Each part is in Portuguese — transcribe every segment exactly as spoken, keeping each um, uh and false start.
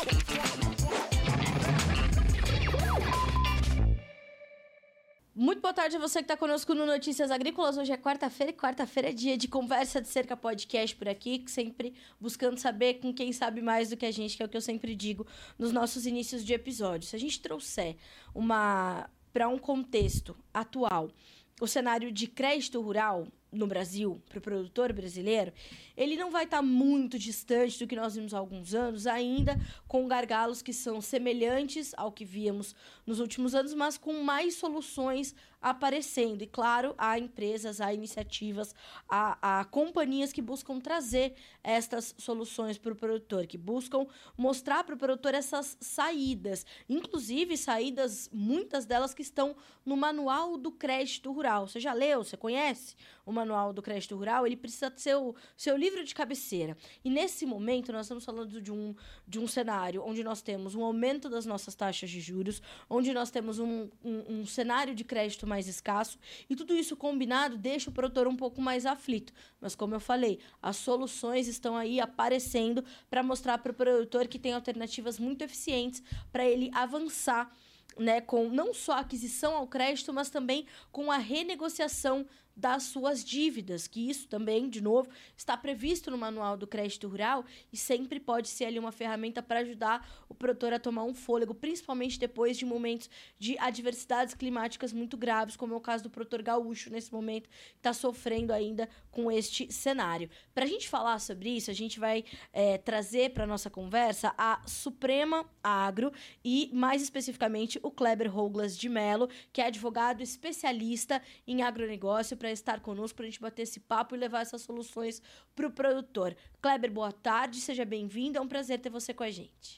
Muito boa tarde a você que está conosco no Notícias Agrícolas. Hoje é quarta-feira e quarta-feira é dia de Conversa de Cerca Podcast por aqui, sempre buscando saber com quem sabe mais do que a gente, que é o que eu sempre digo nos nossos inícios de episódio. Se a gente trouxer uma para um contexto atual o cenário de crédito rural no Brasil, para o produtor brasileiro, ele não vai estar tá muito distante do que nós vimos há alguns anos, ainda com gargalos que são semelhantes ao que víamos nos últimos anos, mas com mais soluções aparecendo. E, claro, há empresas, há iniciativas, há, há companhias que buscam trazer estas soluções para o produtor, que buscam mostrar para o produtor essas saídas, inclusive saídas, muitas delas que estão no Manual do Crédito Rural. Você já leu? Você conhece o Manual do Crédito Rural? Ele precisa ser o seu livro de cabeceira. E nesse momento nós estamos falando de um, de um cenário onde nós temos um aumento das nossas taxas de juros, onde nós temos um, um, um cenário de crédito mais escasso, e tudo isso combinado deixa o produtor um pouco mais aflito. Mas, como eu falei, as soluções estão aí aparecendo para mostrar para o produtor que tem alternativas muito eficientes para ele avançar, né, com não só a aquisição ao crédito, mas também com a renegociação das suas dívidas, que isso também, de novo, está previsto no Manual do Crédito Rural e sempre pode ser ali uma ferramenta para ajudar o produtor a tomar um fôlego, principalmente depois de momentos de adversidades climáticas muito graves, como é o caso do produtor gaúcho nesse momento, que está sofrendo ainda com este cenário. Para a gente falar sobre isso, a gente vai é, trazer para a nossa conversa a Suprema Agro e, mais especificamente, o Kleber Rouglas de Mello, que é advogado especialista em agronegócio, para estar conosco, para a gente bater esse papo e levar essas soluções para o produtor. Kleber, boa tarde, seja bem-vindo, é um prazer ter você com a gente.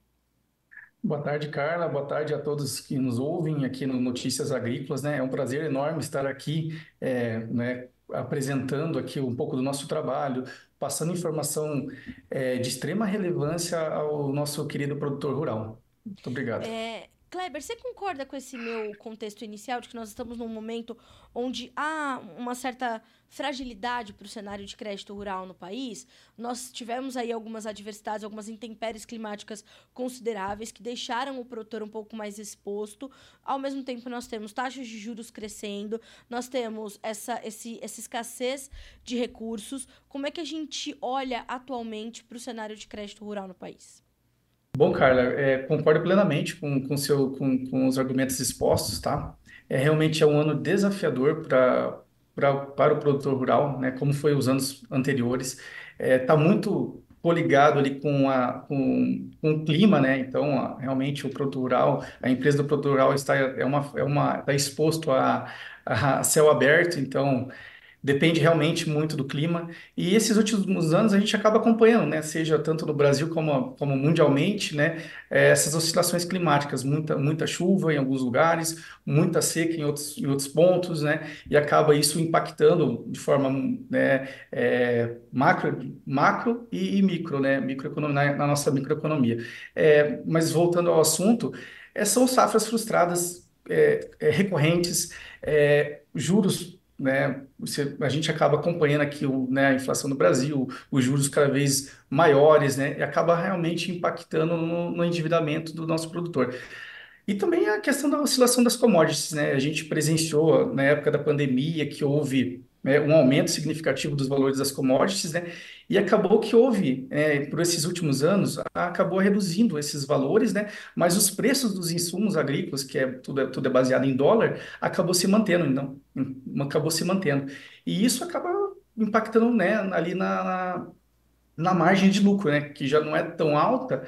Boa tarde, Carla, boa tarde a todos que nos ouvem aqui no Notícias Agrícolas, né? É um prazer enorme estar aqui, é, né, apresentando aqui um pouco do nosso trabalho, passando informação é, de extrema relevância ao nosso querido produtor rural. Muito obrigado. É... Kleber, você concorda com esse meu contexto inicial de que nós estamos num momento onde há uma certa fragilidade para o cenário de crédito rural no país? Nós tivemos aí algumas adversidades, algumas intempéries climáticas consideráveis que deixaram o produtor um pouco mais exposto. Ao mesmo tempo, nós temos taxas de juros crescendo, nós temos essa, esse, essa escassez de recursos. Como é que a gente olha atualmente para o cenário de crédito rural no país? Bom, Carla, é, concordo plenamente com, com, seu, com, com os argumentos expostos, tá? É realmente é um ano desafiador pra, pra, para o produtor rural, né? Como foi os anos anteriores. Está muito coligado ali com, a, com, com o clima, né? Então, a- realmente o produtor rural, a empresa do produtor rural está, é uma, é uma, está exposto a, a céu aberto, então depende realmente muito do clima. E esses últimos anos a gente acaba acompanhando, né? Seja tanto no Brasil como, como mundialmente, né? Eh, essas oscilações climáticas, muita, muita chuva em alguns lugares, muita seca em outros, em outros pontos, né? E acaba isso impactando de forma, né, eh, macro, macro e, e micro, né? Microeconomia, na, na nossa microeconomia. Eh, mas voltando ao assunto, eh, são safras frustradas, eh, eh, recorrentes, eh, juros, né? Você- a gente acaba acompanhando aqui o, né, a inflação no Brasil, os juros cada vez maiores, né? E acaba realmente impactando no, no endividamento do nosso produtor. E também a questão da oscilação das commodities, né? A gente presenciou na época da pandemia que houve, né, um aumento significativo dos valores das commodities, né? E acabou que houve, é, por esses últimos anos, acabou reduzindo esses valores, né? Mas os preços dos insumos agrícolas, que é tudo, é tudo é baseado em dólar, acabou se mantendo, então, acabou se mantendo. E isso acaba impactando, né, ali na, na na margem de lucro, né, que já não é tão alta,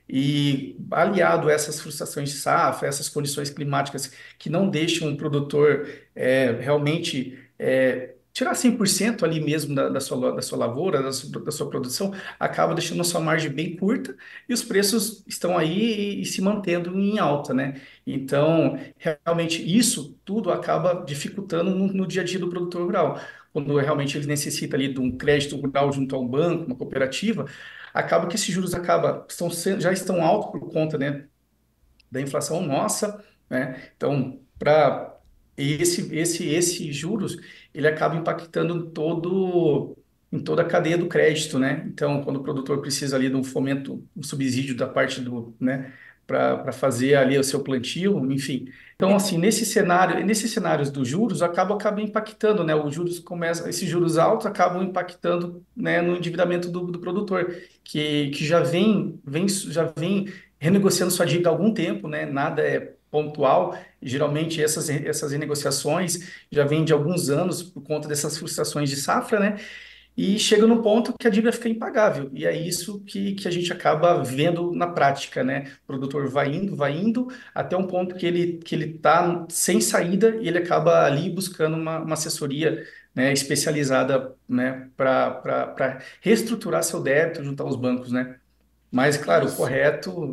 e aliado a essas frustrações de safra, essas condições climáticas que não deixam o produtor é, realmente é, tirar cem por cento ali mesmo da, da sua, da sua lavoura, da sua, da sua produção, acaba deixando a sua margem bem curta e os preços estão aí e, e se mantendo em alta, né? Então, realmente, isso tudo acaba dificultando no, no dia a dia do produtor rural. Quando realmente ele necessita ali de um crédito rural junto a um banco, uma cooperativa, acaba que esses juros acaba, estão sendo, já estão altos por conta, né, da inflação nossa, né? Então, para esse esse esse juros, ele acaba impactando todo em toda a cadeia do crédito, né? Então, quando o produtor precisa ali de um fomento, um subsídio da parte do, né, para fazer ali o seu plantio, enfim. Então, assim, nesse cenário, nesses cenários dos juros, acaba, acaba impactando, né? Os juros começam, esses juros altos acabam impactando, né, no endividamento do, do produtor, que, que já vem, vem, já vem renegociando sua dívida há algum tempo, né? Nada é pontual. Geralmente essas, essas renegociações já vêm de alguns anos por conta dessas frustrações de safra, né? E chega num ponto que a dívida fica impagável. E é isso que, que a gente acaba vendo na prática, né? O produtor vai indo, vai indo, até um ponto que ele que ele está sem saída e ele acaba ali buscando uma, uma assessoria, né, especializada, né, para reestruturar seu débito junto aos bancos, né? Mas, claro, o Isso. correto.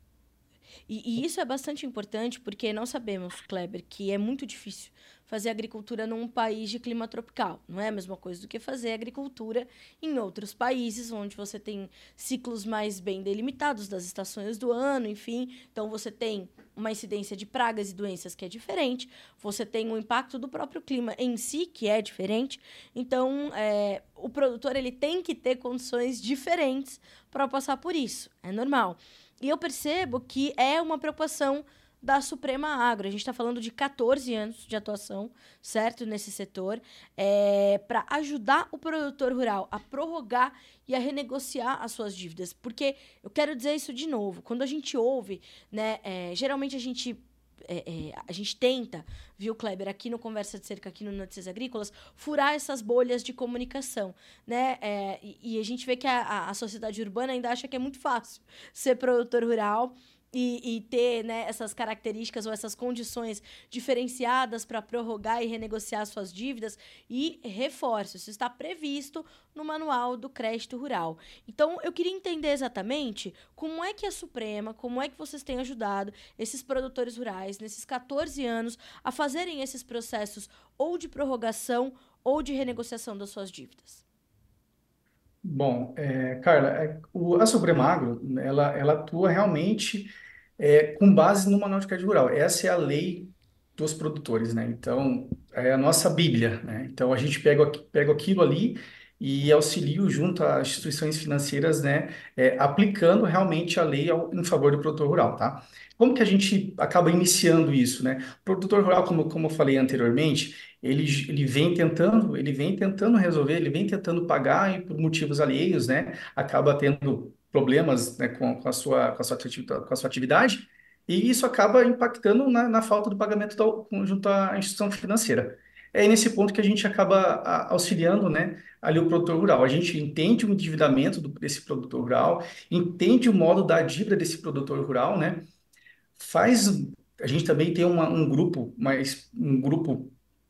E, e isso é bastante importante porque nós sabemos, Kleber, que é muito difícil fazer agricultura num país de clima tropical. Não é a mesma coisa do que fazer agricultura em outros países, onde você tem ciclos mais bem delimitados das estações do ano, enfim. Então, você tem uma incidência de pragas e doenças que é diferente, você tem o impacto do próprio clima em si, que é diferente. Então, é, o produtor ele tem que ter condições diferentes para passar por isso. É normal. E eu percebo que é uma preocupação da Suprema Agro. A gente está falando de catorze anos de atuação, certo, nesse setor, é, para ajudar o produtor rural a prorrogar e a renegociar as suas dívidas. Porque eu quero dizer isso de novo. Quando a gente ouve, né, é, geralmente a gente é, é, a gente tenta, viu, Kleber, aqui no Conversa de Cerca, aqui no Notícias Agrícolas, furar essas bolhas de comunicação, né? É, e, e a gente vê que a, a, a sociedade urbana ainda acha que é muito fácil ser produtor rural e, e ter, né, essas características ou essas condições diferenciadas para prorrogar e renegociar suas dívidas. E reforço, isso está previsto no Manual do Crédito Rural. Então, eu queria entender exatamente como é que a Suprema, como é que vocês têm ajudado esses produtores rurais nesses catorze anos a fazerem esses processos ou de prorrogação ou de renegociação das suas dívidas. Bom, é, Carla, é, o, a Supremagro, ela, ela atua realmente é, com base no Manual de Crédito Rural. Essa é a lei dos produtores, né? Então, é a nossa Bíblia, né? Então, a gente pega, aqui- pega aquilo ali e auxilia junto às instituições financeiras, né? É, aplicando realmente a lei ao, em favor do produtor rural, tá? Como que a gente acaba iniciando isso, né? O produtor rural, como, como eu falei anteriormente, ele, ele vem tentando, ele vem tentando resolver, ele vem tentando pagar e por motivos alheios, né? Acaba tendo problemas, né, com, com a sua, com a sua, ati- com a sua atividade, e isso acaba impactando na, na falta do pagamento da, junto à instituição financeira. É nesse ponto que a gente acaba a- auxiliando, né, ali o produtor rural. A gente entende o endividamento do- desse produtor rural, entende o modo da dívida desse produtor rural, né? Faz, a gente também tem uma, um grupo, mais um grupo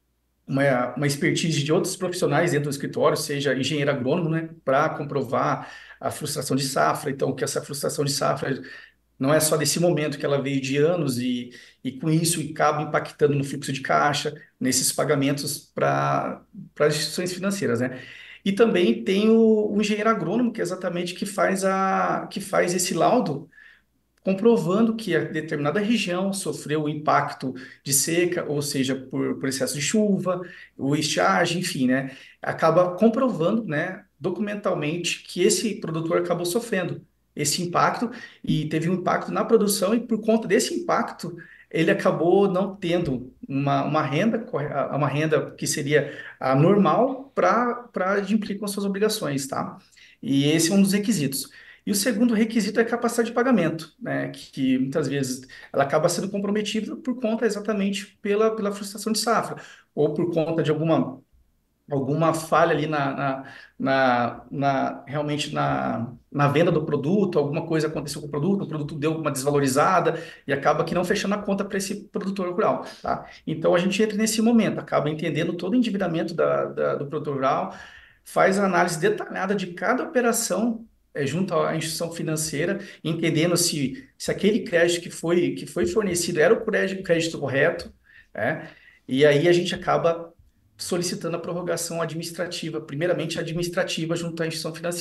uma, uma expertise de outros profissionais dentro do escritório, seja engenheiro agrônomo, né, para comprovar a frustração de safra. Então, que essa frustração de safra não é só desse momento, que ela veio de anos e, e com isso acaba impactando no fluxo de caixa, nesses pagamentos para para as instituições financeiras, né? E também tem o, o engenheiro agrônomo, que é exatamente que faz a que faz esse laudo comprovando que a determinada região sofreu o impacto de seca, ou seja, por, por excesso de chuva, ou estiagem, enfim, né? Acaba comprovando, né, documentalmente que esse produtor acabou sofrendo esse impacto e teve um impacto na produção e por conta desse impacto ele acabou não tendo uma, uma renda, corre- uma renda que seria a normal para para cumprir com as suas obrigações, tá? E esse é um dos requisitos. E o segundo requisito é a capacidade de pagamento, né? Que, que muitas vezes ela acaba sendo comprometida por conta exatamente pela, pela frustração de safra, ou por conta de alguma, alguma falha ali na, na, na, na- realmente na, na venda do produto, alguma coisa aconteceu com o produto, o produto deu uma desvalorizada e acaba que não fechando a conta para esse produtor rural, tá? Então a gente entra nesse momento, acaba entendendo todo o endividamento da, da- do produtor rural, faz a análise detalhada de cada operação eh, junto à instituição financeira, entendendo se, se aquele crédito que foi, que foi fornecido era o crédito, crédito correto, né? E aí a gente acaba solicitando a prorrogação administrativa, primeiramente administrativa junto à instituição financeira.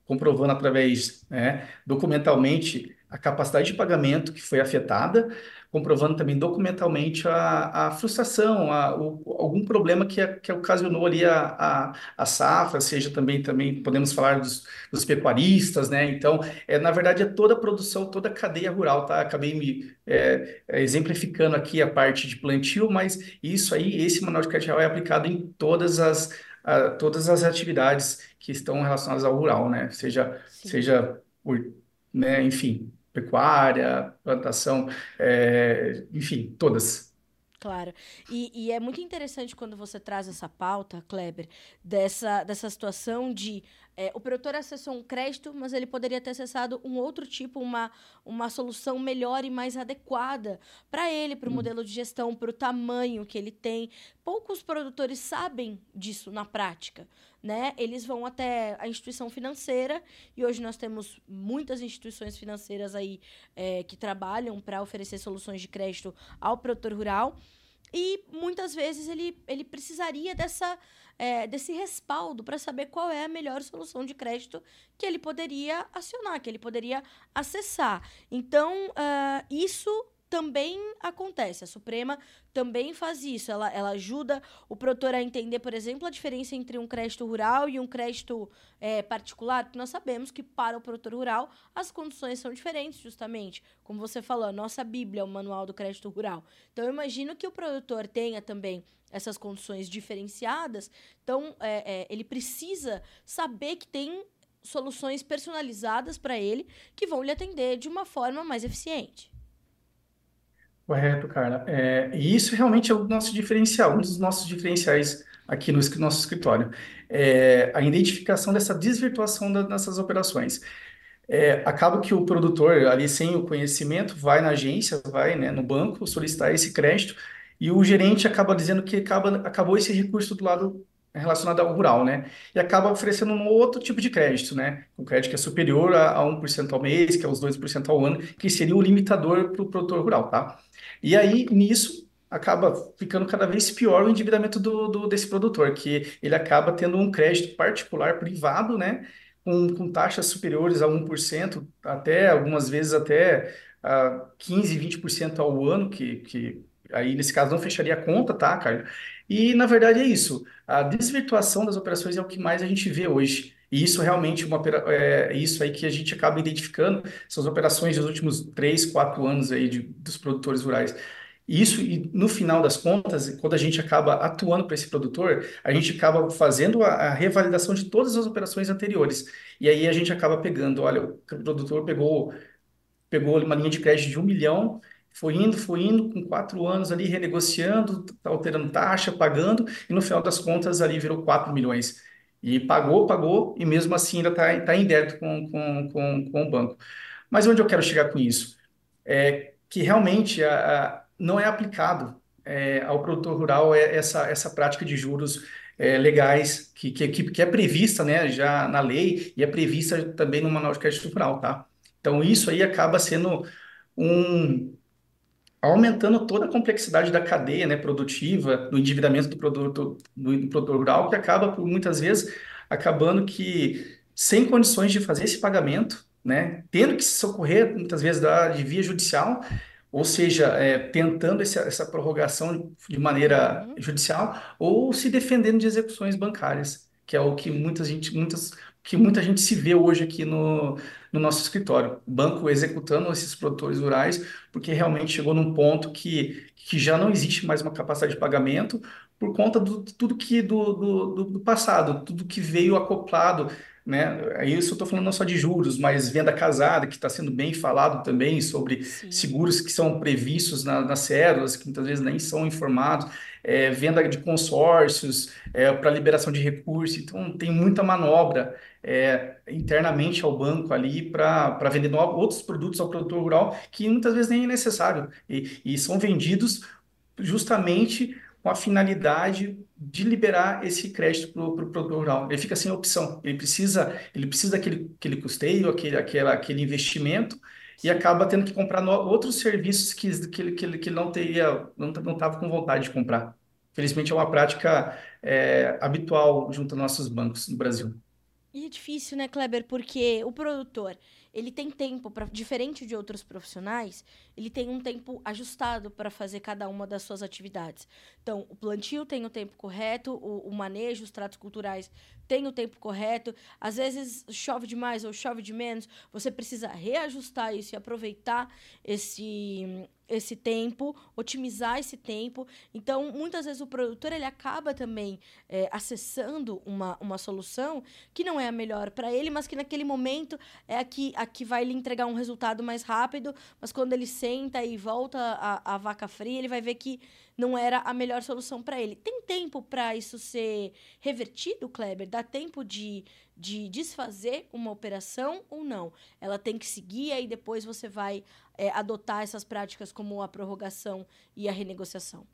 comprovando através, né, documentalmente a capacidade de pagamento que foi afetada, comprovando também documentalmente a, a frustração, a, o, algum problema que, que ocasionou ali a, a, a safra, seja também, também podemos falar dos, dos pecuaristas, né? Então, é, na verdade, é toda a produção, toda a cadeia rural, tá? Acabei me é, é, exemplificando aqui a parte de plantio, mas isso aí, esse manual de crédito real é aplicado em todas as, a, todas as atividades que estão relacionadas ao rural, né? Seja, Sim. seja por, né, enfim, pecuária, plantação, é, enfim, todas. Claro. E, e é muito interessante quando você traz essa pauta, Kleber, dessa, dessa situação de é, o produtor acessou um crédito, mas ele poderia ter acessado um outro tipo, uma, uma solução melhor e mais adequada para ele, para o modelo de gestão, para o tamanho que ele tem. Poucos produtores sabem disso na prática. Né? Eles vão até a instituição financeira, e hoje nós temos muitas instituições financeiras aí é, que trabalham para oferecer soluções de crédito ao produtor rural. E muitas vezes ele, ele precisaria dessa, é, desse respaldo para saber qual é a melhor solução de crédito que ele poderia acionar, que ele poderia acessar. Então, uh, isso também acontece. A Suprema também faz isso. Ela, ela ajuda o produtor a entender, por exemplo, a diferença entre um crédito rural e um crédito é, particular, porque nós sabemos que para o produtor rural as condições são diferentes, justamente. Como você falou, a nossa Bíblia é o Manual do Crédito Rural. Então, eu imagino que o produtor tenha também essas condições diferenciadas. Então, é, é, ele precisa saber que tem soluções personalizadas para ele que vão lhe atender de uma forma mais eficiente. Correto, cara. É, e isso realmente é o nosso diferencial, um dos nossos diferenciais aqui no es- nosso escritório. É a identificação dessa desvirtuação da- dessas operações. É, acaba que o produtor, ali sem o conhecimento, vai na agência, vai, né, no banco solicitar esse crédito e o gerente acaba dizendo que acaba, acabou esse recurso do lado relacionado ao rural, né? E acaba oferecendo um outro tipo de crédito, né? Um crédito que é superior a, a um por cento ao mês, que é os dois por cento ao ano, que seria o limitador para o produtor rural, tá? E aí, nisso, acaba ficando cada vez pior o endividamento do, do- desse produtor, que ele acaba tendo um crédito particular privado, né? Com, com taxas superiores a um por cento, até algumas vezes até a quinze, vinte por cento ao ano, que, que aí nesse caso não fecharia a conta, tá, Caio? E na verdade é isso. A desvirtuação das operações é o que mais a gente vê hoje. E isso realmente é uma, opera- é isso aí que a gente acaba identificando, são as operações dos últimos três, quatro anos aí de, dos produtores rurais. Isso, e no final das contas, quando a gente acaba atuando para esse produtor, a gente acaba fazendo a, a revalidação de todas as operações anteriores. E aí a gente acaba pegando, olha, o produtor pegou, pegou uma linha de crédito de um milhão, foi indo, foi indo, com quatro anos ali renegociando, tá alterando taxa, pagando, e no final das contas ali virou quatro milhões. E pagou, pagou, e mesmo assim ainda está tá em débito com, com, com, com o banco. Mas onde eu quero chegar com isso? É que realmente a, a- não é aplicado é, ao produtor rural é essa, essa prática de juros é, legais que, que, que que é prevista, né, já na lei e é prevista também no Manual de Crédito Rural, tá? Então isso aí acaba sendo um aumentando toda a complexidade da cadeia, né, produtiva, do endividamento do produto do, do produtor rural, que acaba por muitas vezes acabando que sem condições de fazer esse pagamento, né, tendo que se socorrer muitas vezes da de via judicial, ou seja, é, tentando esse, essa prorrogação de maneira Uhum. judicial, ou se defendendo de execuções bancárias, que é o que muita gente, muitas, que muita gente se vê hoje aqui no, no nosso escritório. O banco executando esses produtores rurais, porque realmente chegou num ponto que, que já não existe mais uma capacidade de pagamento por conta do tudo que do, do, do do passado, tudo que veio acoplado, né? Aí isso eu estou falando não só de juros, mas venda casada, que está sendo bem falado também sobre Sim. seguros que são previstos na, nas cédulas, que muitas vezes nem são informados, é, venda de consórcios, é, para liberação de recursos. Então, tem muita manobra é, internamente ao banco ali para para vender novos, outros produtos ao produtor rural que muitas vezes nem é necessário e, e são vendidos justamente com a finalidade de liberar esse crédito para o pro produtor rural. Ele fica sem opção. Ele precisa, ele precisa daquele, aquele custeio, aquele, aquela, aquele investimento e Sim. acaba tendo que comprar no- outros serviços que, que, ele, que, ele, que ele não teria, não estava com vontade de comprar. Felizmente é uma prática é, habitual junto aos nossos bancos no Brasil. E é difícil, né, Kleber? Porque o produtor, ele tem tempo para, diferente de outros profissionais, ele tem um tempo ajustado para fazer cada uma das suas atividades. Então, o plantio tem o tempo correto, o, o manejo, os tratos culturais tem o tempo correto. Às vezes chove demais ou chove de menos, você precisa reajustar isso e aproveitar esse esse tempo, otimizar esse tempo. Então, muitas vezes o produtor ele acaba também é, acessando uma, uma solução que não é a melhor para ele, mas que naquele momento é a que, a que vai lhe entregar um resultado mais rápido, mas quando ele senta e volta a, a vaca fria, ele vai ver que não era a melhor solução para ele. Tem tempo para isso ser revertido, Kleber? Dá tempo de, de desfazer uma operação ou não? Ela tem que seguir, aí depois você vai é, adotar essas práticas como a prorrogação e a renegociação.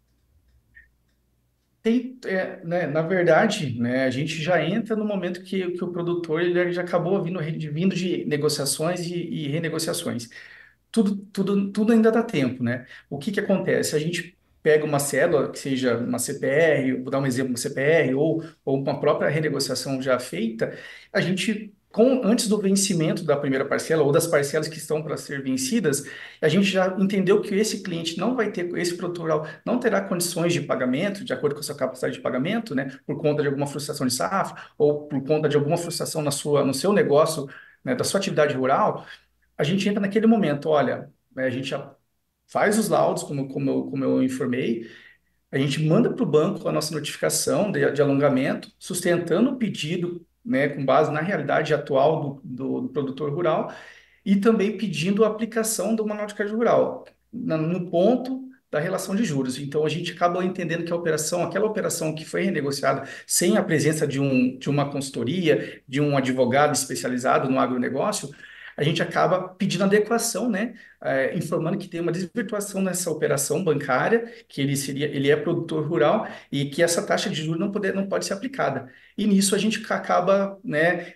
Tem, é, né, na verdade, né, a gente já entra no momento que, que o produtor ele já acabou vindo, vindo de negociações e, e renegociações. Tudo, tudo, tudo ainda dá tempo, né? O que que acontece? A gente pega uma cédula, que seja uma C P R, vou dar um exemplo, uma C P R, ou, ou uma própria renegociação já feita, a gente, com, antes do vencimento da primeira parcela, ou das parcelas que estão para ser vencidas, a gente já entendeu que esse cliente não vai ter, esse produtor rural não terá condições de pagamento, de acordo com a sua capacidade de pagamento, né? Por conta de alguma frustração de safra, ou por conta de alguma frustração na sua, no seu negócio, né, da sua atividade rural. A gente entra naquele momento, olha, né, a gente já faz os laudos, como, como, eu, como eu informei, a gente manda para o banco a nossa notificação de, de alongamento, sustentando o pedido, né, com base na realidade atual do, do, do produtor rural, e também pedindo a aplicação do manual de crédito rural, na- no ponto da relação de juros. Então, a gente acaba entendendo que a operação, aquela operação que foi renegociada sem a presença de, um, de uma consultoria, de um advogado especializado no agronegócio, a gente acaba pedindo adequação, né? Eh, informando que tem uma desvirtuação nessa operação bancária, que ele seria, ele é produtor rural e que essa taxa de juros não, poder, não pode ser aplicada. E nisso a gente acaba, né,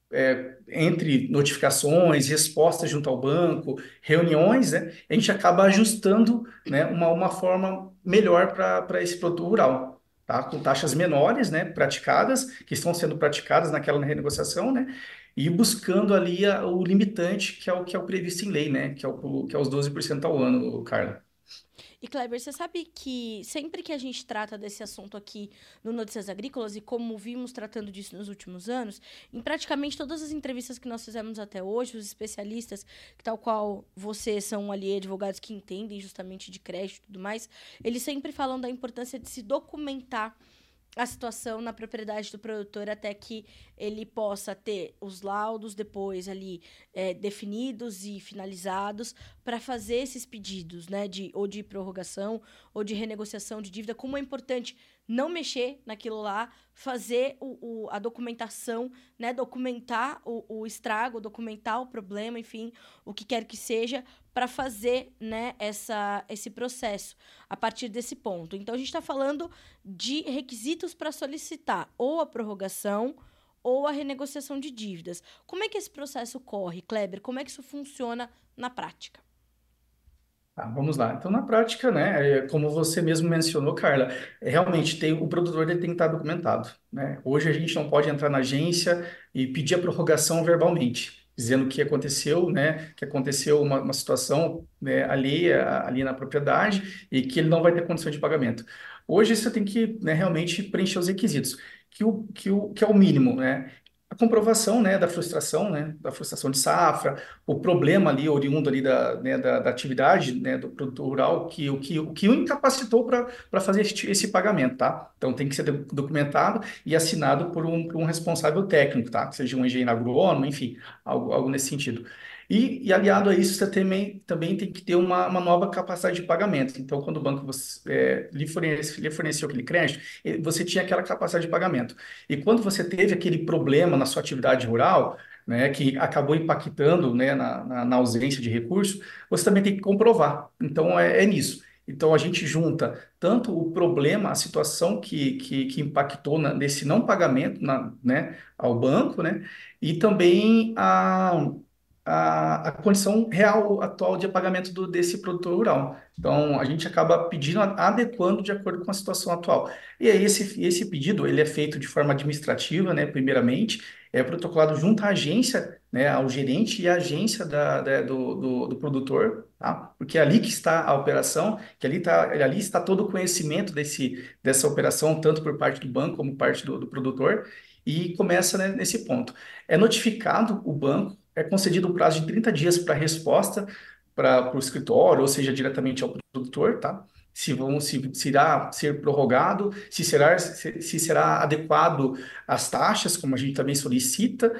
é, entre notificações, respostas junto ao banco, reuniões, né, a gente acaba ajustando, né, uma, uma forma melhor para para esse produto rural, tá? Com taxas menores, né, praticadas, que estão sendo praticadas naquela renegociação, né, e buscando ali a- o limitante, que é o que é o previsto em lei, né, que é, o, que é os doze por cento ao ano, Carla. E, Kleber, você sabe que sempre que a gente trata desse assunto aqui no Notícias Agrícolas, e como vimos tratando disso nos últimos anos, em praticamente todas as entrevistas que nós fizemos até hoje, os especialistas, que tal qual você são ali advogados que entendem justamente de crédito e tudo mais, eles sempre falam da importância de se documentar a situação na propriedade do produtor até que ele possa ter os laudos depois ali é, definidos e finalizados para fazer esses pedidos, né, de ou de prorrogação ou de renegociação de dívida. Como é importante não mexer naquilo lá, fazer o, o- a documentação, né, documentar o, o estrago, documentar o problema, enfim, o que quer que seja, para fazer, né, essa, esse processo a partir desse ponto. Então, a gente está falando de requisitos para solicitar ou a prorrogação ou a renegociação de dívidas. Como é que esse processo corre, Kleber? Como é que isso funciona na prática? Tá, vamos lá. Então, na prática, né, é, como você mesmo mencionou, Carla, é, realmente tem, o produtor ele tem que estar documentado, né? Hoje a gente não pode entrar na agência e pedir a prorrogação verbalmente, dizendo que aconteceu, né, que aconteceu uma, uma situação, né, alheia ali na propriedade e que ele não vai ter condição de pagamento. Hoje você tem que, né, realmente preencher os requisitos, que, o, que, o, que é o mínimo, né? A comprovação, né, da frustração, né, da frustração de safra, o problema ali, oriundo ali da, né, da, da atividade, né, do produtor rural, que, o, que, o que o incapacitou para para fazer esse, esse pagamento, tá? Então tem que ser do- documentado e assinado por um, por um responsável técnico, tá? Que seja um engenheiro agrônomo, enfim, algo, algo nesse sentido. E, e aliado a isso, você também, também tem que ter uma, uma nova capacidade de pagamento. Então, quando o banco você, é, lhe fornece, lhe forneceu aquele crédito, eh, você tinha aquela capacidade de pagamento. E quando você teve aquele problema na sua atividade rural, né, que acabou impactando, né, na, na, na ausência de recurso, você também tem que comprovar. Então, é, é nisso. Então, a gente junta tanto o problema, a situação que, que, que impactou na- nesse não pagamento na, né, ao banco, né, e também a, a, a condição real atual de pagamento do, desse produtor rural. Então, a gente acaba pedindo, adequando de acordo com a situação atual. E aí, esse, esse pedido, ele é feito de forma administrativa, né, primeiramente, é protocolado junto à agência, né, ao gerente e à agência da, da- do, do, do produtor, tá? Porque é ali que está a operação, que ali, tá, ali está todo o conhecimento desse, dessa operação, tanto por parte do banco como parte do, do produtor, e começa, né, nesse ponto. É notificado o banco, é concedido um prazo de trinta dias para resposta para o escritório, ou seja, diretamente ao produtor, tá? Se, vão, se, se irá ser prorrogado, se será, se, se será adequado às taxas, como a gente também solicita,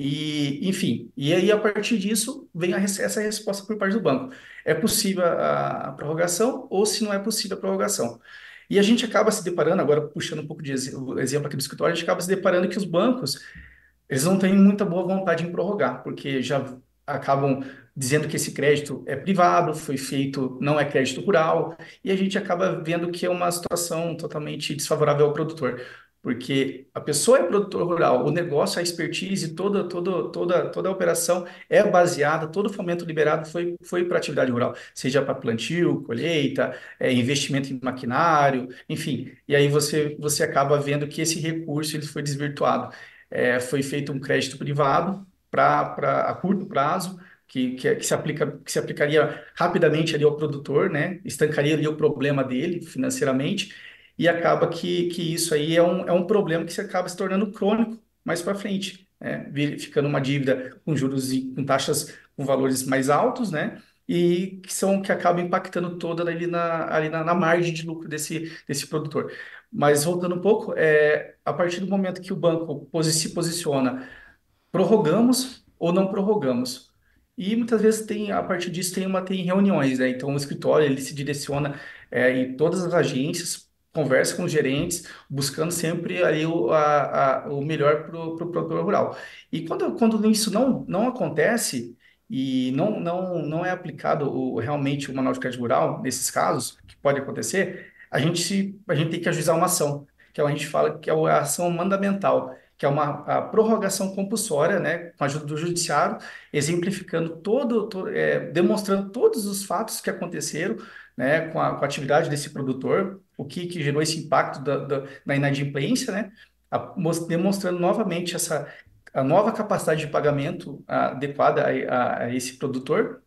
e, enfim. E aí, a partir disso, vem a, res- essa resposta por parte do banco. É possível a, a prorrogação ou se não é possível a prorrogação. E a gente acaba se deparando, agora puxando um pouco de ex- o exemplo aqui do escritório, a gente acaba se deparando que os bancos eles não têm muita boa vontade em prorrogar, porque já acabam dizendo que esse crédito é privado, foi feito, não é crédito rural, e a gente acaba vendo que é uma situação totalmente desfavorável ao produtor, porque a pessoa é produtor rural, o negócio, a expertise, toda, toda, toda, toda a operação é baseada, todo o fomento liberado foi, foi para atividade rural, seja para plantio, colheita, é, investimento em maquinário, enfim, e aí você, você acaba vendo que esse recurso ele foi desvirtuado. É, foi feito um crédito privado para a curto prazo, que, que, que se aplica, que se aplicaria rapidamente ali ao produtor, né? Estancaria ali o problema dele financeiramente, e acaba que, que isso aí é um, é um problema que se acaba se tornando crônico mais para frente, né? Vi- Ficando uma dívida com juros e com taxas com valores mais altos, né? E que são que acabam impactando toda ali na, ali na, na margem de lucro desse, desse produtor. Mas voltando um pouco, é, a partir do momento que o banco posi- se posiciona, prorrogamos ou não prorrogamos. E muitas vezes tem, a partir disso tem uma tem reuniões, né? Então o escritório ele se direciona é, em todas as agências, conversa com os gerentes, buscando sempre ali o, a, a- o melhor para o pro produtor rural. E quando, quando isso não, não acontece e não, não, não é aplicado o, realmente o manual de crédito rural, nesses casos, que pode acontecer, a gente, se, a gente tem que ajuizar uma ação, que é o que a gente fala que é a ação mandamental, que é uma a prorrogação compulsória, né, com a ajuda do judiciário, exemplificando todo, to- é, demonstrando todos os fatos que aconteceram, né, com a, com a atividade desse produtor, o que, que gerou esse impacto da, da, na inadimplência, né, a- mos- demonstrando novamente essa a nova capacidade de pagamento ah, adequada a, a, a esse produtor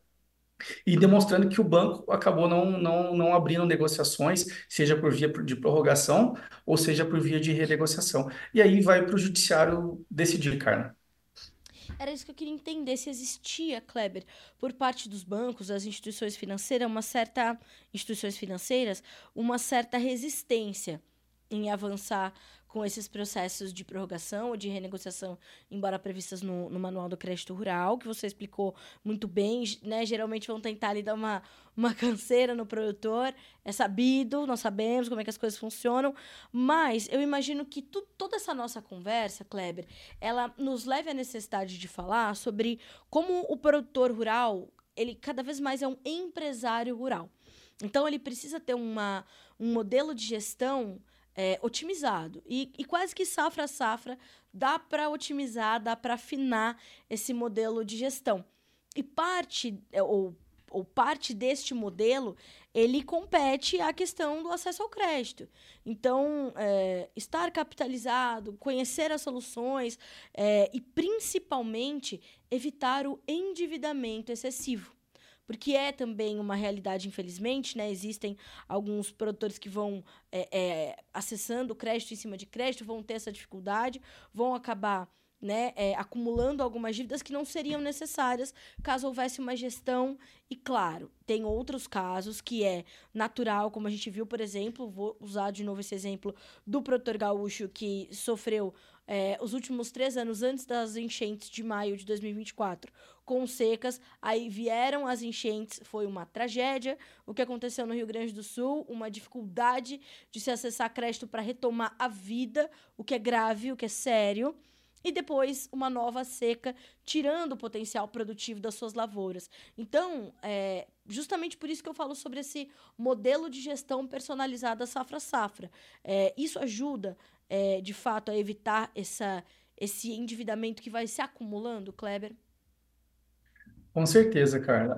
e demonstrando que o banco acabou não, não, não abrindo negociações, seja por via de prorrogação ou seja por via de renegociação. E aí vai para o judiciário decidir, Carla. Era isso que eu queria entender, se existia, Kleber, por parte dos bancos, das instituições financeiras, uma certa instituições financeiras, uma certa resistência em avançar com esses processos de prorrogação ou de renegociação, embora previstas no, no Manual do Crédito Rural, que você explicou muito bem, né? Geralmente vão tentar ali dar uma, uma canseira no produtor, é sabido, nós sabemos como é que as coisas funcionam, mas eu imagino que tu, toda essa nossa conversa, Kleber, ela nos leva à necessidade de falar sobre como o produtor rural, ele cada vez mais é um empresário rural. Então, ele precisa ter uma, um modelo de gestão é, otimizado. E, e quase que safra a safra dá para otimizar, dá para afinar esse modelo de gestão. E parte, é, ou, ou parte deste modelo, ele compete à questão do acesso ao crédito. Então, é, estar capitalizado, conhecer as soluções é, e, principalmente, evitar o endividamento excessivo. Porque é também uma realidade, infelizmente, né? Existem alguns produtores que vão é, é, acessando crédito em cima de crédito, vão ter essa dificuldade, vão acabar né, é, acumulando algumas dívidas que não seriam necessárias caso houvesse uma gestão. E, claro, tem outros casos que é natural, como a gente viu, por exemplo, vou usar de novo esse exemplo do produtor gaúcho que sofreu é, os últimos três anos antes das enchentes de maio de dois mil e vinte e quatro, com secas, aí vieram as enchentes, foi uma tragédia. O que aconteceu no Rio Grande do Sul, uma dificuldade de se acessar crédito para retomar a vida, o que é grave, o que é sério. E depois uma nova seca, tirando o potencial produtivo das suas lavouras. Então, é justamente por isso que eu falo sobre esse modelo de gestão personalizada safra-safra. É, isso ajuda, é, de fato, a evitar essa, esse endividamento que vai se acumulando, Kleber? Com certeza, Carla.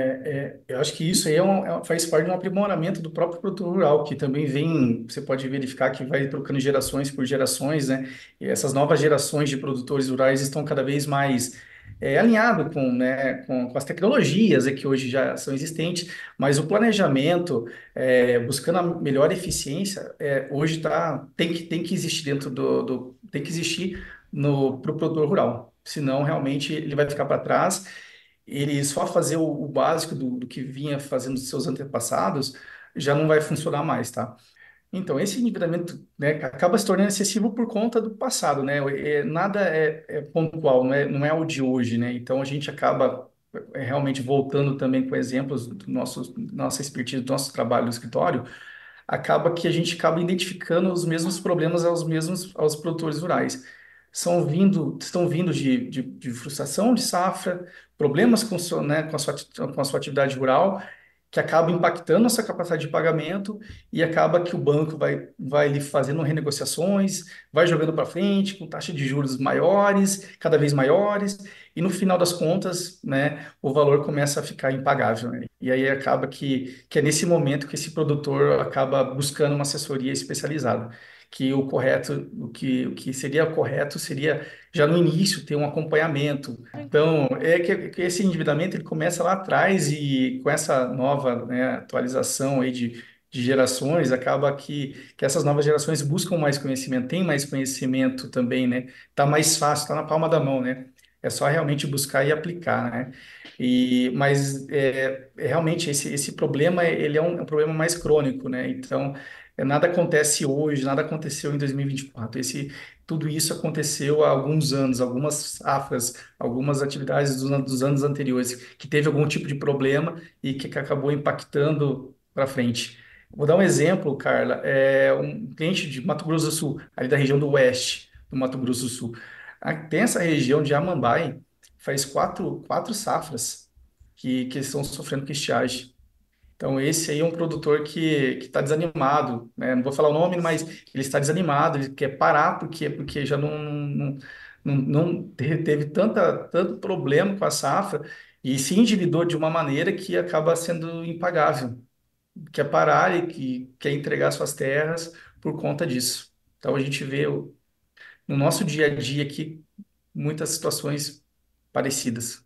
É, é, eu acho que isso aí é um- é- faz parte de um aprimoramento do próprio produtor rural, que também vem, você pode verificar que vai trocando gerações por gerações, né? E essas novas gerações de produtores rurais estão cada vez mais é, alinhados com, né, com, com as tecnologias é, que hoje já são existentes, mas o planejamento, é, buscando a melhor eficiência, é, hoje tá, tem que, tem que existir dentro do, do tem que existir no, para o produtor rural. Senão, realmente, ele vai ficar para trás, ele só fazer o, o básico do, do que vinha fazendo os seus antepassados já não vai funcionar mais, tá? Então, esse endividamento, né, acaba se tornando excessivo por conta do passado, né? É, nada é, é pontual, não é, não é o de hoje, né? Então, a gente acaba é, realmente voltando também com exemplos do nosso, nossa expertise, do nosso trabalho no escritório, acaba que a gente acaba identificando os mesmos problemas aos mesmos aos produtores rurais. São vindo, estão vindo de, de, de frustração de safra, problemas com, sua, né, com, a sua, ati- com a sua atividade rural, que acaba impactando nossa capacidade de pagamento e acaba que o banco vai, vai lhe fazendo renegociações, vai jogando para frente com taxa de juros maiores, cada vez maiores, e no final das contas, né, o valor começa a ficar impagável, né? E aí acaba que, que é nesse momento que esse produtor acaba buscando uma assessoria especializada, que o correto, o que, o que seria correto seria já no início ter um acompanhamento. Então, é que, que esse endividamento ele começa lá atrás e com essa nova, né, atualização aí de, de gerações, acaba que, que essas novas gerações buscam mais conhecimento, têm mais conhecimento também, né? Tá mais fácil, tá na palma da mão, né? É só realmente buscar e aplicar, né? E, mas é, é realmente esse, esse problema ele é um, é um problema mais crônico, né? Então, é, nada acontece hoje, nada aconteceu em dois mil e vinte e quatro. Esse, tudo isso aconteceu há alguns anos, algumas safras, algumas atividades dos, an- dos anos anteriores, que teve algum tipo de problema e que, que acabou impactando para frente. Vou dar um exemplo, Carla. É um cliente de Mato Grosso do Sul, ali da região do oeste do Mato Grosso do Sul. A- Tem essa região de Amambai, faz quatro, quatro safras que, que estão sofrendo com estiagem. Então, esse aí é um produtor que que está desanimado, né? Não vou falar o nome, mas ele está desanimado, ele quer parar, porque porque já não, não, não, não te- teve tanta, tanto problema com a safra e se endividou de uma maneira que acaba sendo impagável. Quer parar e que quer entregar suas terras por conta disso. Então, a gente vê o- no nosso dia a dia aqui muitas situações parecidas.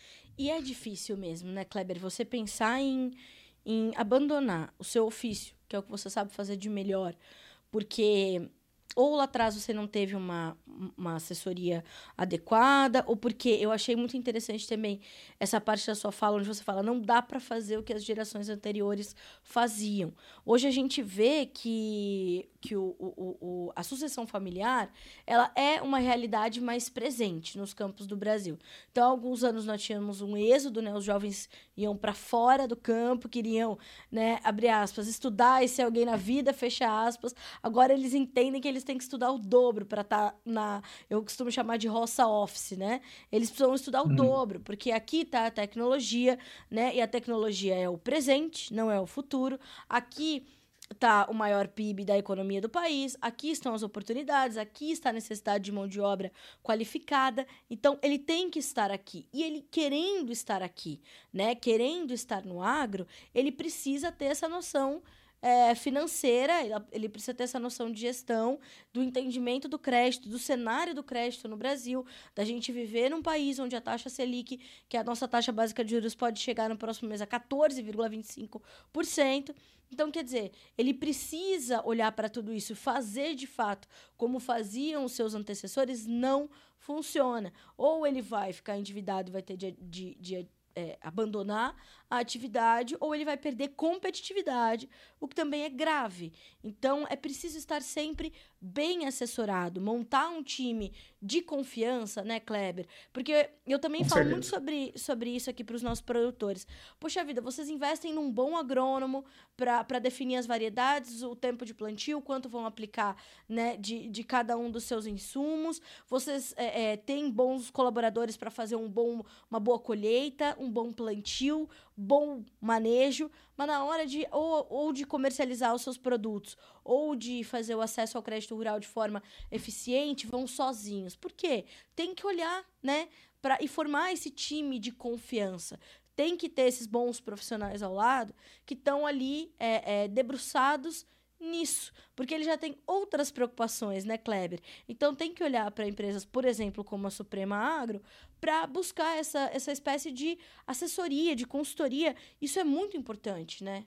E é difícil mesmo, né, Kleber? Você pensar em, em abandonar o seu ofício, que é o que você sabe fazer de melhor, porque ou lá atrás você não teve uma, uma assessoria adequada, ou porque eu achei muito interessante também essa parte da sua fala, onde você fala, não dá para fazer o que as gerações anteriores faziam. Hoje a gente vê que, que o, o, o, a sucessão familiar ela é uma realidade mais presente nos campos do Brasil. Então, há alguns anos nós tínhamos um êxodo, né? Os jovens iam para fora do campo, queriam, né, abrir aspas, estudar e ser alguém na vida, fecha aspas. Agora eles entendem que eles têm que estudar o dobro para estar tá na, eu costumo chamar de roça office, né? Eles precisam estudar o Uhum. dobro, porque aqui tá a tecnologia, né? E a tecnologia é o presente, não é o futuro. Aqui está o maior P I B da economia do país, aqui estão as oportunidades, aqui está a necessidade de mão de obra qualificada. Então, ele tem que estar aqui. E ele querendo estar aqui, né? Querendo estar no agro, ele precisa ter essa noção é, financeira, ele precisa ter essa noção de gestão, do entendimento do crédito, do cenário do crédito no Brasil, da gente viver num país onde a taxa Selic, que é a nossa taxa básica de juros, pode chegar no próximo mês a quatorze vírgula vinte e cinco por cento. Então, quer dizer, ele precisa olhar para tudo isso, fazer de fato como faziam os seus antecessores, não funciona. Ou ele vai ficar endividado e vai ter de, de, de é, abandonar a atividade, ou ele vai perder competitividade, o que também é grave. Então, é preciso estar sempre bem assessorado, montar um time de confiança, né, Kleber? Porque eu também Com falo muito certeza. sobre, sobre isso aqui para os nossos produtores. Poxa vida, vocês investem num bom agrônomo para definir as variedades, o tempo de plantio, quanto vão aplicar, né, de, de cada um dos seus insumos. Vocês é, é, têm bons colaboradores para fazer um bom, uma boa colheita, um bom plantio, bom manejo, mas na hora de ou, ou de comercializar os seus produtos ou de fazer o acesso ao crédito rural de forma eficiente, vão sozinhos. Por quê? Tem que olhar, né, pra, e formar esse time de confiança. Tem que ter esses bons profissionais ao lado que estão ali é, é, debruçados nisso, porque ele já tem outras preocupações, né, Kleber? Então tem que olhar para empresas, por exemplo, como a Suprema Agro, para buscar essa, essa espécie de assessoria, de consultoria. Isso é muito importante, né?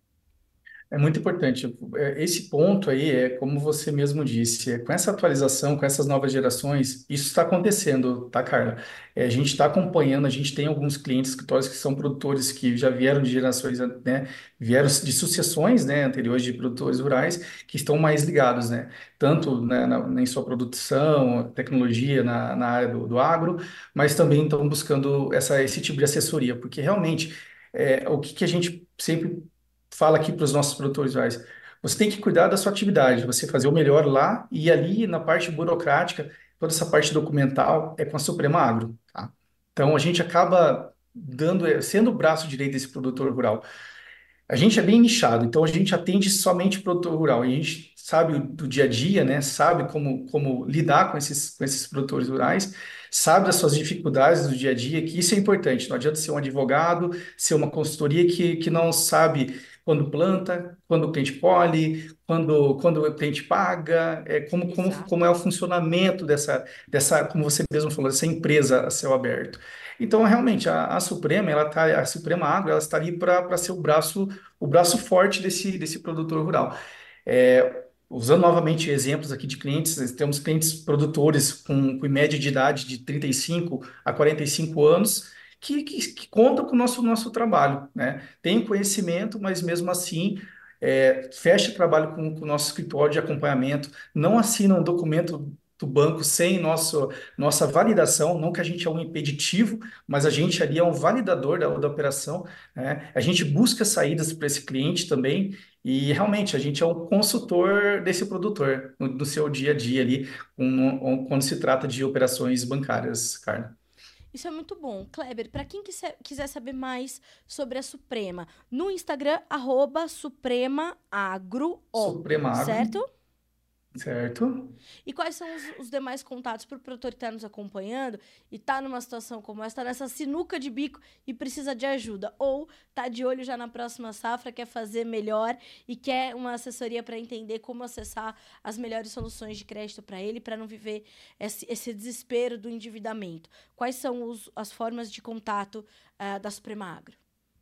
É muito importante. É, esse ponto aí é, como você mesmo disse, é, com essa atualização, com essas novas gerações, isso está acontecendo, tá, Carla? É, a gente está acompanhando, a gente tem alguns clientes, escritórios que são produtores que já vieram de gerações, né, vieram de sucessões, né, anteriores de produtores rurais, que estão mais ligados, né, tanto, né, na, em sua produção, tecnologia na, na área do, do agro, mas também estão buscando essa, esse tipo de assessoria, porque realmente é, o que, que a gente sempre fala aqui para os nossos produtores rurais. Você tem que cuidar da sua atividade, você fazer o melhor lá e ali na parte burocrática, toda essa parte documental é com a Suprema Agro, tá? Então a gente acaba dando, eh, sendo o braço direito desse produtor rural. A gente é bem nichado, então a gente atende somente o produtor rural. E a gente sabe do dia a dia, né? Sabe como, como lidar com esses, com esses produtores rurais, sabe das suas dificuldades do dia a dia, que isso é importante. Não adianta ser um advogado, ser uma consultoria que, que não sabe quando planta, quando o cliente colhe, quando, quando o cliente paga, é, como, como, como Exato. é o funcionamento dessa, dessa, como você mesmo falou, dessa empresa a céu aberto. Então, realmente, a, a Suprema, ela tá, a Suprema Agro, ela está ali para ser o braço o braço forte desse, desse produtor rural. É, usando novamente exemplos aqui de clientes, nós temos clientes produtores com, com média de idade de trinta e cinco a quarenta e cinco anos que, que, que contam com o nosso, nosso trabalho, né? Tem conhecimento, mas mesmo assim é, fecha trabalho com, com o nosso escritório de acompanhamento, não assina um documento do banco sem nosso, nossa validação, não que a gente é um impeditivo, mas a gente ali é um validador da, da operação, né? A gente busca saídas para esse cliente também e realmente a gente é um consultor desse produtor no, no seu dia a dia ali, um, um, quando se trata de operações bancárias, Carla. Isso é muito bom. Kleber, para quem quiser, quiser saber mais sobre a Suprema, no Instagram, arroba Suprema Agro, Suprema Agro, certo? certo? E quais são os, os demais contatos para o produtor que está nos acompanhando e está numa situação como essa, está nessa sinuca de bico e precisa de ajuda? Ou está de olho já na próxima safra, quer fazer melhor e quer uma assessoria para entender como acessar as melhores soluções de crédito para ele, para não viver esse, esse desespero do endividamento? Quais são os, as formas de contato uh, da Suprema Agro?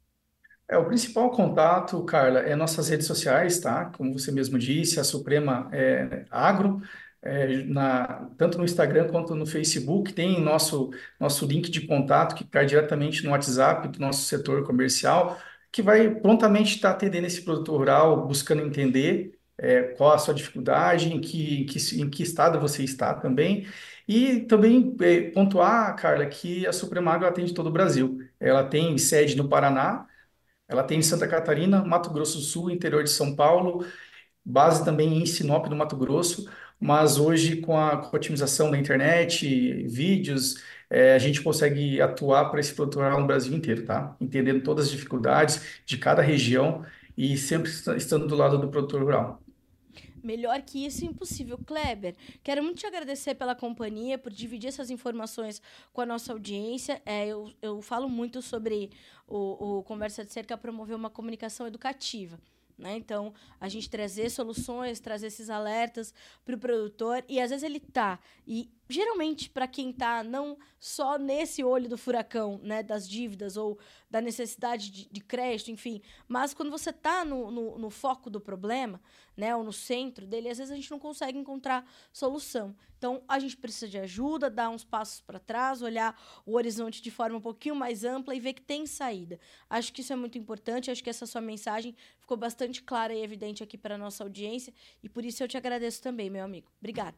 É, o principal contato, Carla, é nossas redes sociais, tá? Como você mesmo disse, a Suprema é Agro, é, na, tanto no Instagram quanto no Facebook, tem nosso, nosso link de contato que cai diretamente no WhatsApp do nosso setor comercial, que vai prontamente estar atendendo esse produtor rural, buscando entender é, qual a sua dificuldade, em que, em que, em que estado você está também. E também é, pontuar, Carla, que a Suprema Agro atende todo o Brasil. Ela tem sede no Paraná, ela tem em Santa Catarina, Mato Grosso do Sul, interior de São Paulo, base também em Sinop, no Mato Grosso, mas hoje com a, com a otimização da internet, vídeos, eh, a gente consegue atuar para esse produtor rural no Brasil inteiro, tá? Entendendo todas as dificuldades de cada região e sempre est- estando do lado do produtor rural. Melhor que isso, impossível. Kleber, quero muito te agradecer pela companhia, por dividir essas informações com a nossa audiência. É, eu, eu falo muito sobre o, o Conversa de Cerca promover uma comunicação educativa. Né? Então, a gente trazer soluções, trazer esses alertas para o produtor, e às vezes ele tá. E geralmente, para quem tá não só nesse olho do furacão, né, das dívidas ou da necessidade de, de crédito, enfim, mas quando você tá no, no, no foco do problema, né, ou no centro dele, às vezes a gente não consegue encontrar solução. Então, a gente precisa de ajuda, dar uns passos para trás, olhar o horizonte de forma um pouquinho mais ampla e ver que tem saída. Acho que isso é muito importante, acho que essa sua mensagem ficou bastante clara e evidente aqui para a nossa audiência, e por isso eu te agradeço também, meu amigo. Obrigada.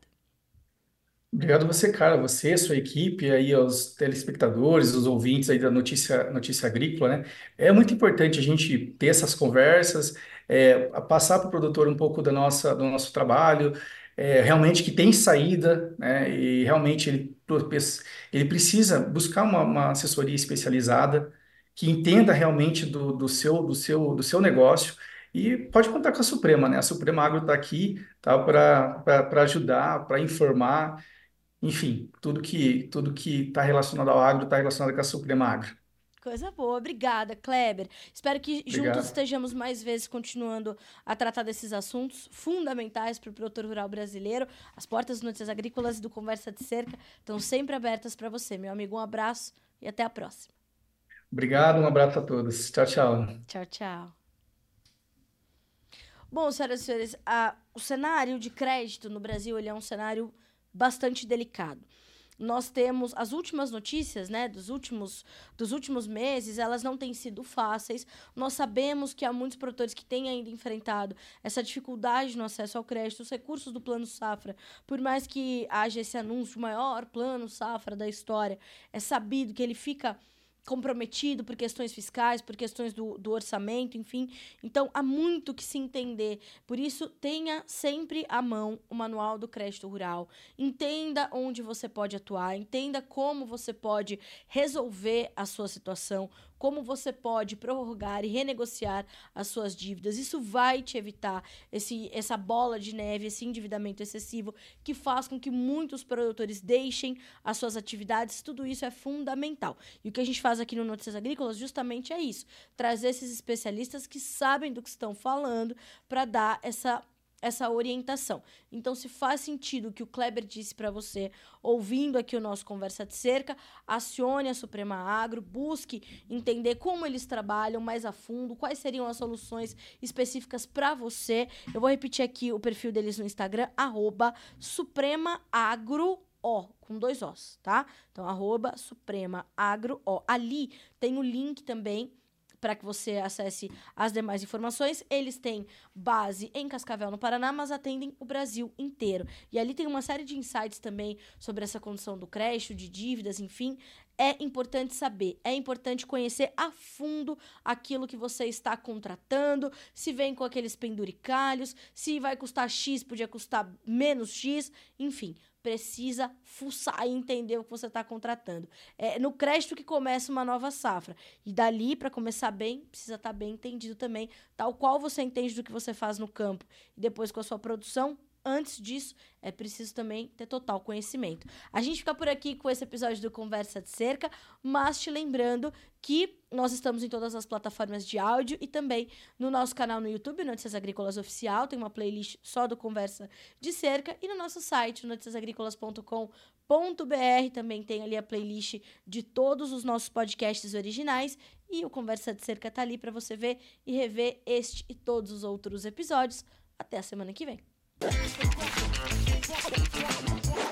Obrigado você, cara, você, sua equipe, aí aos telespectadores, os ouvintes aí da Notícia, Notícia Agrícola, né? É muito importante a gente ter essas conversas, é, a passar para o produtor um pouco da nossa, do nosso trabalho, é, realmente que tem saída, né? E realmente ele, ele precisa buscar uma, uma assessoria especializada que entenda realmente do, do seu, do seu, do seu negócio e pode contar com a Suprema, né? A Suprema Agro está aqui, tá, para para ajudar, para informar. enfim, tudo que tudo que está relacionado ao agro está relacionado com a Suprema Agro. Coisa boa, obrigada, Kleber. Espero que juntos Obrigado. estejamos mais vezes continuando a tratar desses assuntos fundamentais para o produtor rural brasileiro. As portas do Notícias Agrícolas e do Conversa de Cerca estão sempre abertas para você, meu amigo. Um abraço e até a próxima. Obrigado, um abraço a todos. Tchau, tchau. Tchau, tchau. Bom, senhoras e senhores, a, o cenário de crédito no Brasil ele é um cenário bastante delicado. Nós temos as últimas notícias, né, dos últimos, dos últimos meses, elas não têm sido fáceis. Nós sabemos que há muitos produtores que têm ainda enfrentado essa dificuldade no acesso ao crédito, os recursos do Plano Safra. Por mais que haja esse anúncio, o maior Plano Safra da história, é sabido que ele fica comprometido por questões fiscais, por questões do, do orçamento, enfim. Então, há muito que se entender. Por isso, tenha sempre à mão o Manual do Crédito Rural. Entenda onde você pode atuar, entenda como você pode resolver a sua situação, como você pode prorrogar e renegociar as suas dívidas. Isso vai te evitar esse, essa bola de neve, esse endividamento excessivo que faz com que muitos produtores deixem as suas atividades. Tudo isso é fundamental. E o que a gente faz aqui no Notícias Agrícolas justamente é isso, trazer esses especialistas que sabem do que estão falando para dar essa essa orientação. Então, se faz sentido o que o Kleber disse para você, ouvindo aqui o nosso Conversa de Cerca, acione a Suprema Agro, busque entender como eles trabalham mais a fundo, quais seriam as soluções específicas para você. Eu vou repetir aqui o perfil deles no Instagram, arroba Suprema Agro, ó, com dois Os, tá? Então, arroba Suprema Agro, ó. Ali tem o link também para que você acesse as demais informações. Eles têm base em Cascavel, no Paraná, mas atendem o Brasil inteiro. E ali tem uma série de insights também sobre essa condição do crédito, de dívidas, enfim. É importante saber, é importante conhecer a fundo aquilo que você está contratando, se vem com aqueles penduricalhos, se vai custar X, podia custar menos X, enfim. Precisa fuçar e entender o que você está contratando. É no crédito que começa uma nova safra. E dali, para começar bem, precisa estar tá bem entendido também, tal qual você entende do que você faz no campo e depois com a sua produção. Antes disso, é preciso também ter total conhecimento. A gente fica por aqui com esse episódio do Conversa de Cerca, mas te lembrando que nós estamos em todas as plataformas de áudio e também no nosso canal no YouTube, Notícias Agrícolas Oficial, tem uma playlist só do Conversa de Cerca, e no nosso site, noticias agrícolas ponto com ponto b r, também tem ali a playlist de todos os nossos podcasts originais, e o Conversa de Cerca tá ali para você ver e rever este e todos os outros episódios. Até a semana que vem. What?